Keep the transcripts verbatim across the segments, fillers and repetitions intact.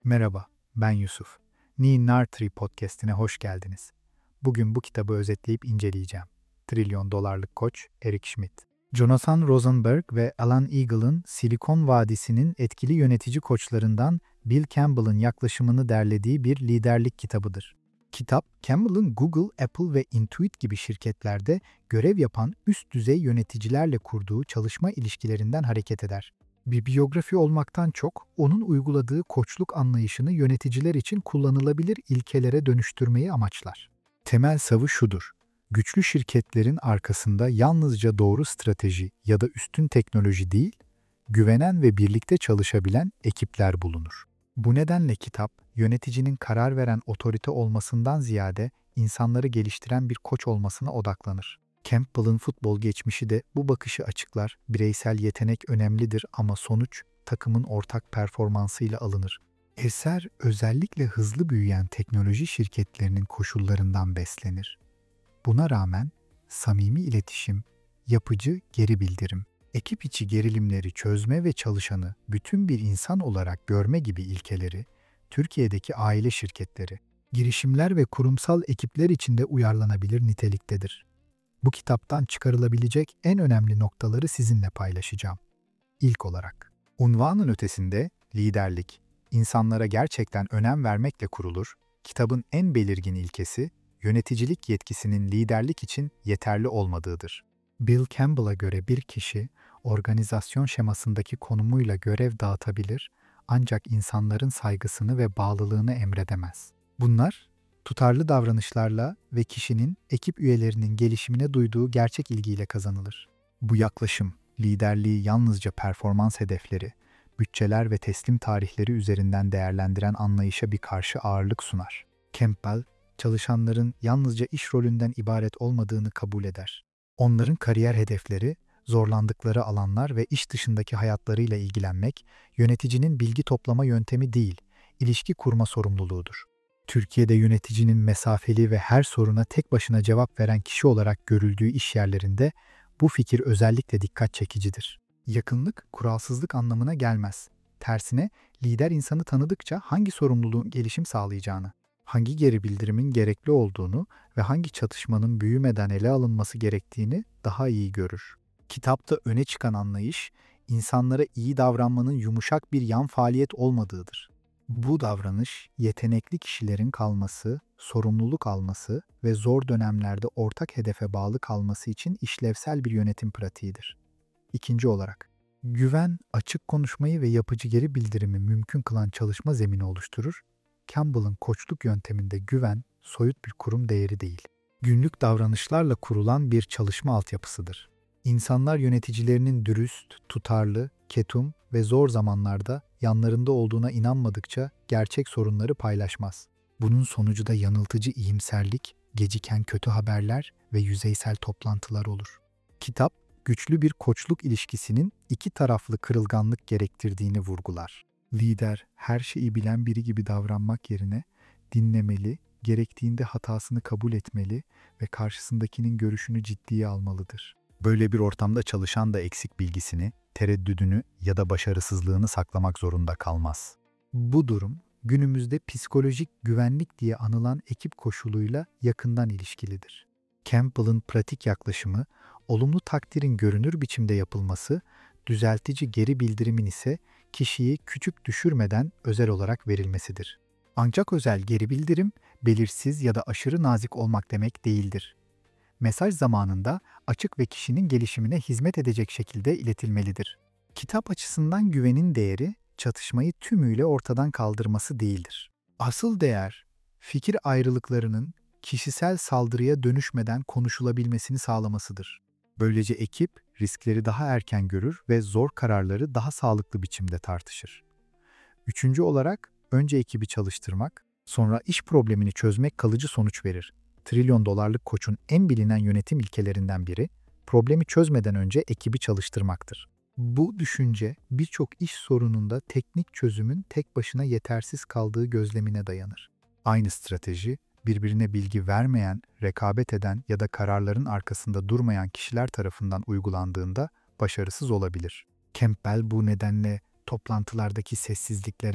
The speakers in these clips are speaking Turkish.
Merhaba, ben Yusuf. Ni Nartri podcast'ine hoş geldiniz. Bugün bu kitabı özetleyip inceleyeceğim. Trilyon Dolarlık Koç Eric Schmidt. Jonathan Rosenberg ve Alan Eagle'ın Silikon Vadisi'nin etkili yönetici koçlarından Bill Campbell'ın yaklaşımını derlediği bir liderlik kitabıdır. Kitap, Campbell'ın Google, Apple ve Intuit gibi şirketlerde görev yapan üst düzey yöneticilerle kurduğu çalışma ilişkilerinden hareket eder. Bir biyografi olmaktan çok, onun uyguladığı koçluk anlayışını yöneticiler için kullanılabilir ilkelere dönüştürmeyi amaçlar. Temel savı şudur: güçlü şirketlerin arkasında yalnızca doğru strateji ya da üstün teknoloji değil, güvenen ve birlikte çalışabilen ekipler bulunur. Bu nedenle kitap, yöneticinin karar veren otorite olmasından ziyade insanları geliştiren bir koç olmasına odaklanır. Campbell'ın futbol geçmişi de bu bakışı açıklar. Bireysel yetenek önemlidir ama sonuç takımın ortak performansıyla alınır. Eser özellikle hızlı büyüyen teknoloji şirketlerinin koşullarından beslenir. Buna rağmen samimi iletişim, yapıcı geri bildirim, ekip içi gerilimleri çözme ve çalışanı bütün bir insan olarak görme gibi ilkeleri Türkiye'deki aile şirketleri, girişimler ve kurumsal ekipler içinde uyarlanabilir niteliktedir. Bu kitaptan çıkarılabilecek en önemli noktaları sizinle paylaşacağım. İlk olarak, unvanın ötesinde liderlik, insanlara gerçekten önem vermekle kurulur. Kitabın en belirgin ilkesi, yöneticilik yetkisinin liderlik için yeterli olmadığıdır. Bill Campbell'a göre bir kişi, organizasyon şemasındaki konumuyla görev dağıtabilir, ancak insanların saygısını ve bağlılığını emredemez. Bunlar, tutarlı davranışlarla ve kişinin ekip üyelerinin gelişimine duyduğu gerçek ilgiyle kazanılır. Bu yaklaşım, liderliği yalnızca performans hedefleri, bütçeler ve teslim tarihleri üzerinden değerlendiren anlayışa bir karşı ağırlık sunar. Campbell, çalışanların yalnızca iş rolünden ibaret olmadığını kabul eder. Onların kariyer hedefleri, zorlandıkları alanlar ve iş dışındaki hayatlarıyla ilgilenmek, yöneticinin bilgi toplama yöntemi değil, ilişki kurma sorumluluğudur. Türkiye'de yöneticinin mesafeli ve her soruna tek başına cevap veren kişi olarak görüldüğü iş yerlerinde bu fikir özellikle dikkat çekicidir. Yakınlık, kuralsızlık anlamına gelmez. Tersine, lider insanı tanıdıkça hangi sorumluluğun gelişim sağlayacağını, hangi geri bildirimin gerekli olduğunu ve hangi çatışmanın büyümeden ele alınması gerektiğini daha iyi görür. Kitapta öne çıkan anlayış, insanlara iyi davranmanın yumuşak bir yan faaliyet olmadığıdır. Bu davranış, yetenekli kişilerin kalması, sorumluluk alması ve zor dönemlerde ortak hedefe bağlı kalması için işlevsel bir yönetim pratiğidir. İkinci olarak, güven, açık konuşmayı ve yapıcı geri bildirimi mümkün kılan çalışma zemini oluşturur. Campbell'ın koçluk yönteminde güven, soyut bir kurum değeri değil, günlük davranışlarla kurulan bir çalışma altyapısıdır. İnsanlar yöneticilerinin dürüst, tutarlı, ketum ve zor zamanlarda yanlarında olduğuna inanmadıkça gerçek sorunları paylaşmaz. Bunun sonucu da yanıltıcı iyimserlik, geciken kötü haberler ve yüzeysel toplantılar olur. Kitap, güçlü bir koçluk ilişkisinin iki taraflı kırılganlık gerektirdiğini vurgular. Lider, her şeyi bilen biri gibi davranmak yerine dinlemeli, gerektiğinde hatasını kabul etmeli ve karşısındakinin görüşünü ciddiye almalıdır. Böyle bir ortamda çalışan da eksik bilgisini, tereddüdünü ya da başarısızlığını saklamak zorunda kalmaz. Bu durum, günümüzde psikolojik güvenlik diye anılan ekip koşuluyla yakından ilişkilidir. Campbell'ın pratik yaklaşımı, olumlu takdirin görünür biçimde yapılması, düzeltici geri bildirimin ise kişiyi küçük düşürmeden özel olarak verilmesidir. Ancak özel geri bildirim, belirsiz ya da aşırı nazik olmak demek değildir. Mesaj zamanında açık ve kişinin gelişimine hizmet edecek şekilde iletilmelidir. Kitap açısından güvenin değeri, çatışmayı tümüyle ortadan kaldırması değildir. Asıl değer, fikir ayrılıklarının kişisel saldırıya dönüşmeden konuşulabilmesini sağlamasıdır. Böylece ekip riskleri daha erken görür ve zor kararları daha sağlıklı biçimde tartışır. Üçüncü olarak, önce ekibi çalıştırmak, sonra iş problemini çözmek kalıcı sonuç verir. Trilyon dolarlık koçun en bilinen yönetim ilkelerinden biri, problemi çözmeden önce ekibi çalıştırmaktır. Bu düşünce birçok iş sorununda teknik çözümün tek başına yetersiz kaldığı gözlemine dayanır. Aynı strateji, birbirine bilgi vermeyen, rekabet eden ya da kararların arkasında durmayan kişiler tarafından uygulandığında başarısız olabilir. Campbell bu nedenle toplantılardaki sessizliklere,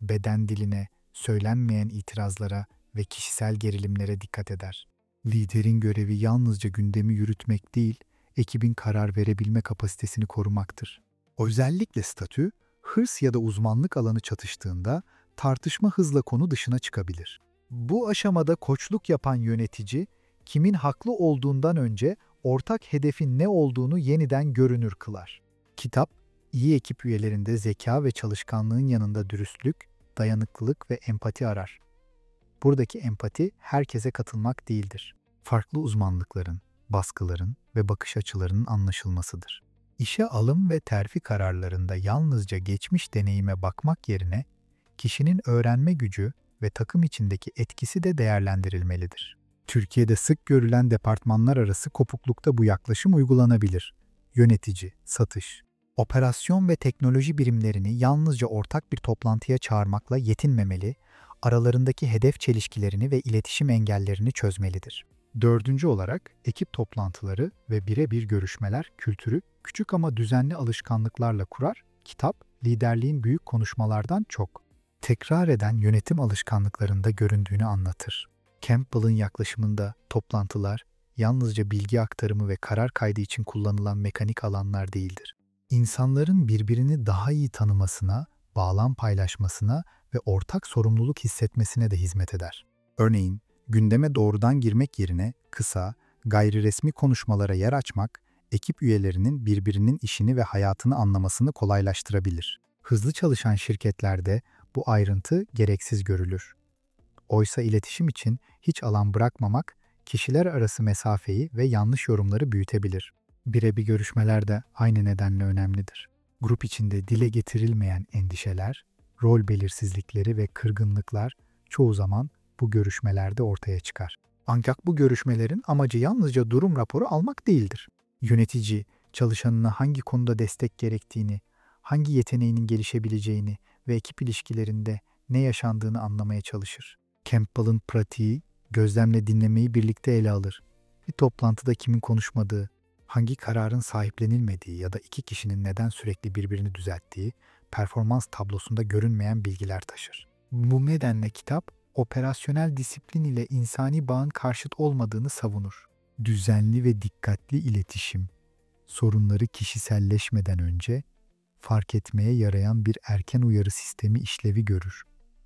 beden diline, söylenmeyen itirazlara ve kişisel gerilimlere dikkat eder. Liderin görevi yalnızca gündemi yürütmek değil, ekibin karar verebilme kapasitesini korumaktır. Özellikle statü, hırs ya da uzmanlık alanı çatıştığında tartışma hızla konu dışına çıkabilir. Bu aşamada koçluk yapan yönetici, kimin haklı olduğundan önce ortak hedefin ne olduğunu yeniden görünür kılar. Kitap, iyi ekip üyelerinde zeka ve çalışkanlığın yanında dürüstlük, dayanıklılık ve empati arar. Buradaki empati herkese katılmak değildir. Farklı uzmanlıkların, baskıların ve bakış açılarının anlaşılmasıdır. İşe alım ve terfi kararlarında yalnızca geçmiş deneyime bakmak yerine kişinin öğrenme gücü ve takım içindeki etkisi de değerlendirilmelidir. Türkiye'de sık görülen departmanlar arası kopuklukta bu yaklaşım uygulanabilir. Yönetici, satış, operasyon ve teknoloji birimlerini yalnızca ortak bir toplantıya çağırmakla yetinmemeli, aralarındaki hedef çelişkilerini ve iletişim engellerini çözmelidir. Dördüncü olarak ekip toplantıları ve birebir görüşmeler kültürü küçük ama düzenli alışkanlıklarla kurar. Kitap, liderliğin büyük konuşmalardan çok tekrar eden yönetim alışkanlıklarında göründüğünü anlatır. Campbell'ın yaklaşımında toplantılar yalnızca bilgi aktarımı ve karar kaydı için kullanılan mekanik alanlar değildir. İnsanların birbirini daha iyi tanımasına, bağlam paylaşmasına ve ortak sorumluluk hissetmesine de hizmet eder. Örneğin, gündeme doğrudan girmek yerine kısa, gayriresmi konuşmalara yer açmak, ekip üyelerinin birbirinin işini ve hayatını anlamasını kolaylaştırabilir. Hızlı çalışan şirketlerde bu ayrıntı gereksiz görülür. Oysa iletişim için hiç alan bırakmamak, kişiler arası mesafeyi ve yanlış yorumları büyütebilir. Birebir görüşmeler de aynı nedenle önemlidir. Grup içinde dile getirilmeyen endişeler, rol belirsizlikleri ve kırgınlıklar çoğu zaman bu görüşmelerde ortaya çıkar. Ancak bu görüşmelerin amacı yalnızca durum raporu almak değildir. Yönetici, çalışanına hangi konuda destek gerektiğini, hangi yeteneğinin gelişebileceğini ve ekip ilişkilerinde ne yaşandığını anlamaya çalışır. Campbell'ın pratiği, gözlemle dinlemeyi birlikte ele alır. Bir toplantıda kimin konuşmadığı, hangi kararın sahiplenilmediği ya da iki kişinin neden sürekli birbirini düzelttiği, performans tablosunda görünmeyen bilgiler taşır. Bu nedenle kitap, operasyonel disiplin ile insani bağın karşıt olmadığını savunur. Düzenli ve dikkatli iletişim, sorunları kişiselleşmeden önce fark etmeye yarayan bir erken uyarı sistemi işlevi görür.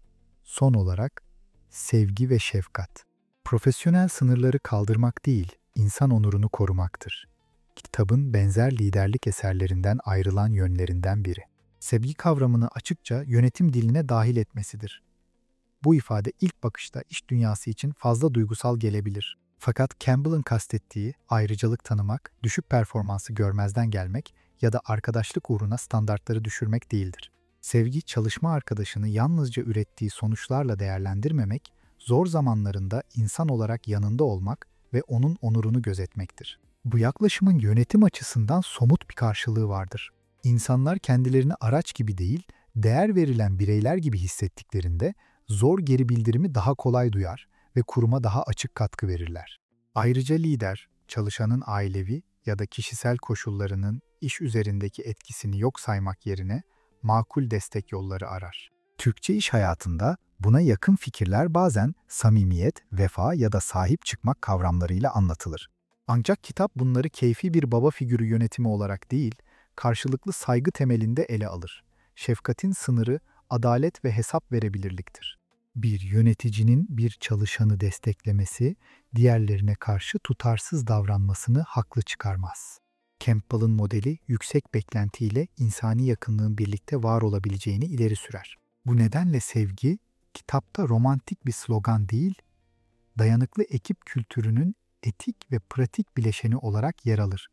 Son olarak, sevgi ve şefkat. Profesyonel sınırları kaldırmak değil, insan onurunu korumaktır. Kitabın benzer liderlik eserlerinden ayrılan yönlerinden biri. Sevgi kavramını açıkça yönetim diline dahil etmesidir. Bu ifade ilk bakışta iş dünyası için fazla duygusal gelebilir. Fakat Campbell'ın kastettiği ayrıcalık tanımak, düşük performansı görmezden gelmek ya da arkadaşlık uğruna standartları düşürmek değildir. Sevgi, çalışma arkadaşını yalnızca ürettiği sonuçlarla değerlendirmemek, zor zamanlarında insan olarak yanında olmak ve onun onurunu gözetmektir. Bu yaklaşımın yönetim açısından somut bir karşılığı vardır. İnsanlar kendilerini araç gibi değil, değer verilen bireyler gibi hissettiklerinde zor geri bildirimi daha kolay duyar ve kuruma daha açık katkı verirler. Ayrıca lider, çalışanın ailevi ya da kişisel koşullarının iş üzerindeki etkisini yok saymak yerine makul destek yolları arar. Türkçe iş hayatında buna yakın fikirler bazen samimiyet, vefa ya da sahip çıkmak kavramlarıyla anlatılır. Ancak kitap bunları keyfi bir baba figürü yönetimi olarak değil, karşılıklı saygı temelinde ele alır. Şefkatin sınırı adalet ve hesap verebilirliktir. Bir yöneticinin bir çalışanı desteklemesi, diğerlerine karşı tutarsız davranmasını haklı çıkarmaz. Campbell'ın modeli yüksek beklentiyle insani yakınlığın birlikte var olabileceğini ileri sürer. Bu nedenle sevgi, kitapta romantik bir slogan değil, dayanıklı ekip kültürünün etik ve pratik bileşeni olarak yer alır.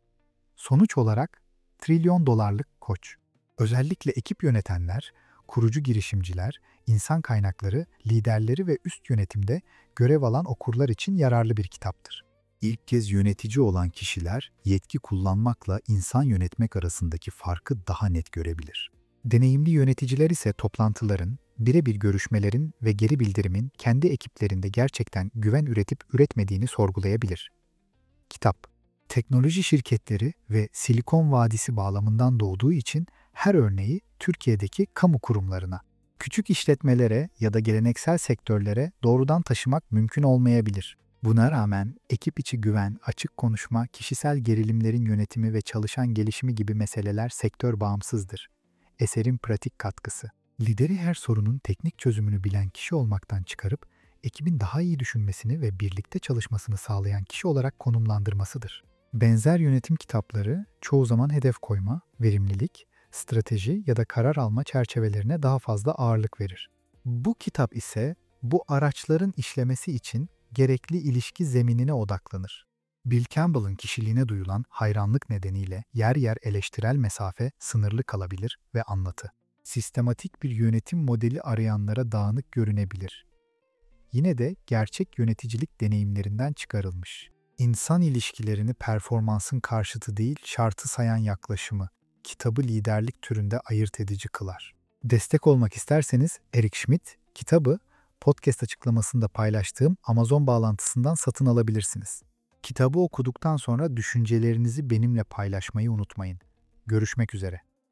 Sonuç olarak trilyon dolarlık koç. Özellikle ekip yönetenler, kurucu girişimciler, insan kaynakları, liderleri ve üst yönetimde görev alan okurlar için yararlı bir kitaptır. İlk kez yönetici olan kişiler, yetki kullanmakla insan yönetmek arasındaki farkı daha net görebilir. Deneyimli yöneticiler ise toplantıların, birebir görüşmelerin ve geri bildirimin kendi ekiplerinde gerçekten güven üretip üretmediğini sorgulayabilir. Kitap, teknoloji şirketleri ve Silikon Vadisi bağlamından doğduğu için her örneği Türkiye'deki kamu kurumlarına, Küçük işletmelere ya da geleneksel sektörlere doğrudan taşımak mümkün olmayabilir. Buna rağmen ekip içi güven, açık konuşma, kişisel gerilimlerin yönetimi ve çalışan gelişimi gibi meseleler sektör bağımsızdır. Eserin pratik katkısı. Lideri her sorunun teknik çözümünü bilen kişi olmaktan çıkarıp, ekibin daha iyi düşünmesini ve birlikte çalışmasını sağlayan kişi olarak konumlandırmasıdır. Benzer yönetim kitapları çoğu zaman hedef koyma, verimlilik, strateji ya da karar alma çerçevelerine daha fazla ağırlık verir. Bu kitap ise bu araçların işlemesi için gerekli ilişki zeminine odaklanır. Bill Campbell'ın kişiliğine duyulan hayranlık nedeniyle yer yer eleştirel mesafe sınırlı kalabilir ve anlatı. Sistematik bir yönetim modeli arayanlara dağınık görünebilir. Yine de gerçek yöneticilik deneyimlerinden çıkarılmış. İnsan ilişkilerini performansın karşıtı değil, şartı sayan yaklaşımı, kitabı liderlik türünde ayırt edici kılar. Destek olmak isterseniz Eric Schmidt kitabı podcast açıklamasında paylaştığım Amazon bağlantısından satın alabilirsiniz. Kitabı okuduktan sonra düşüncelerinizi benimle paylaşmayı unutmayın. Görüşmek üzere.